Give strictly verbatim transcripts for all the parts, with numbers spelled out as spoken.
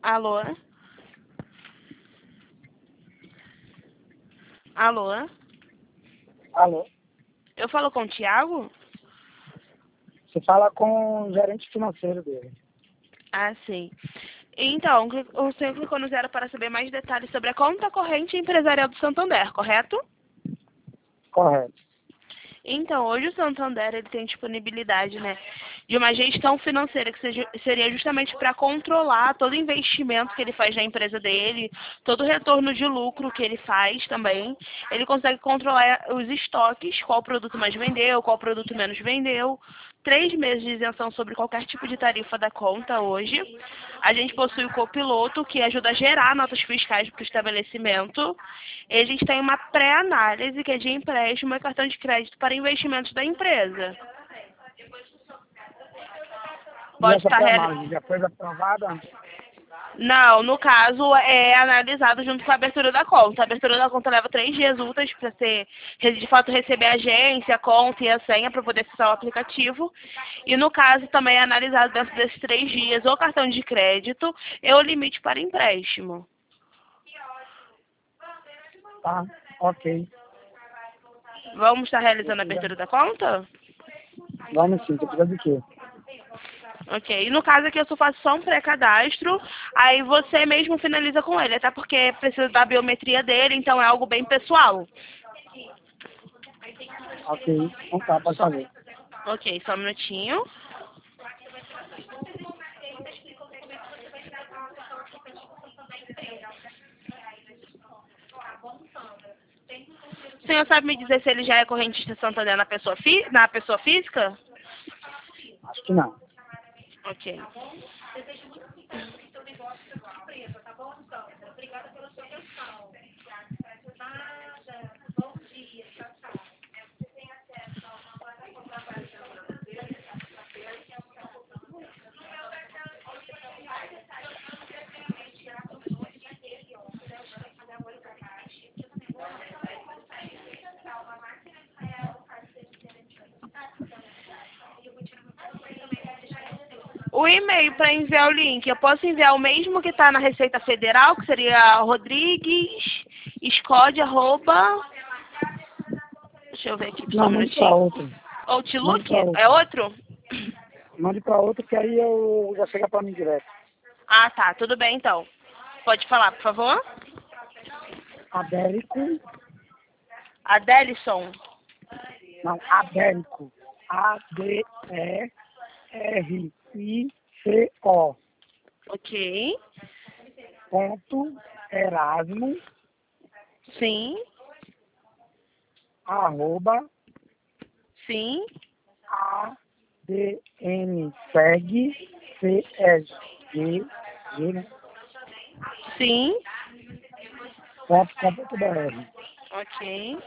Alô? Alô? Alô? Eu falo com o Thiago? Você fala com o gerente financeiro dele. Ah, sim. Então, o senhor clicou no zero para saber mais detalhes sobre a conta corrente empresarial do Santander, correto? Correto. Então, hoje o Santander ele tem disponibilidade, né, de uma gestão financeira que seja, seria justamente para controlar todo investimento que ele faz na empresa dele, todo o retorno de lucro que ele faz também. Ele consegue controlar os estoques, qual produto mais vendeu, qual produto menos vendeu. Três meses de isenção sobre qualquer tipo de tarifa da conta hoje. A gente possui o copiloto, que ajuda a gerar notas fiscais para o estabelecimento. E a gente tem uma pré-análise, que é de empréstimo e cartão de crédito para investimentos da empresa. E Pode essa estar reali... pré-análise já foi aprovada? Não, no caso, é analisado junto com a abertura da conta. A abertura da conta leva três dias úteis para ser, de fato, receber a agência, a conta e a senha para poder acessar o aplicativo. E, no caso, também é analisado dentro desses três dias o cartão de crédito e o limite para empréstimo. Tá, ok. Vamos estar realizando a abertura da conta? Vamos sim, você precisa de quê? Ok. E no caso aqui eu só faço só um pré-cadastro, aí você mesmo finaliza com ele, até porque precisa da biometria dele, então é algo bem pessoal. Ok, então tá, pode Só... fazer. Ok, só um minutinho. O senhor sabe me dizer se ele já é correntista Santander na pessoa, fi... na pessoa física? Acho que não. Ok. O e-mail para enviar o link, eu posso enviar o mesmo que está na Receita Federal, que seria Rodrigues, Scode, arroba... Deixa eu ver aqui, só Não, um mande pra minutinho. outro. Mande Outlook? pra É outro. outro? Mande pra outro que aí eu já chega pra mim direto. Ah, tá. Tudo bem, então. Pode falar, por favor? Adérico. Adelison. Não, Adérico. A D E R I C O. Ok. Ponto Erasmo. Sim. Arroba. Sim. A D N SEG. C S G. G, né? Sim. Ponto com ponto br. Ok.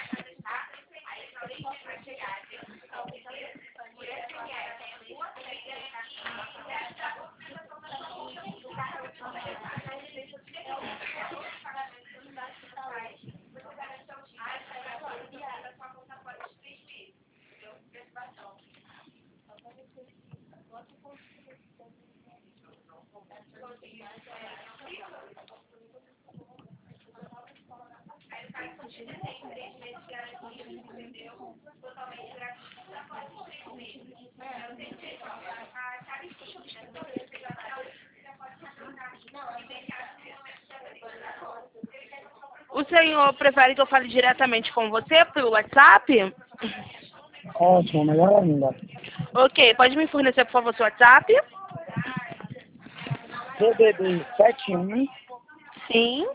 O senhor prefere que eu fale diretamente com você pelo WhatsApp? Ótimo, melhor ainda. Ok, pode me fornecer, por favor, seu WhatsApp? D D D sete um Sim.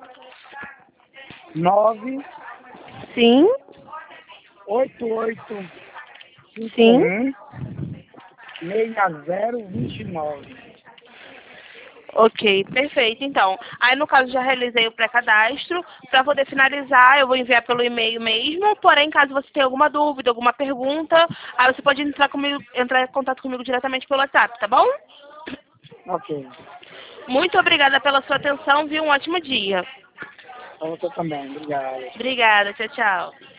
nove Sim. oito oito cinco Sim. um seis zero dois nove. Ok, perfeito. Então, aí no caso já realizei o pré-cadastro. Para poder finalizar, eu vou enviar pelo e-mail mesmo. Porém, caso você tenha alguma dúvida, alguma pergunta, aí você pode entrar comigo, entrar em contato comigo diretamente pelo WhatsApp, tá bom? Ok. Muito obrigada pela sua atenção, viu? Um ótimo dia. Para você também. Obrigado. Obrigada, tchau, tchau.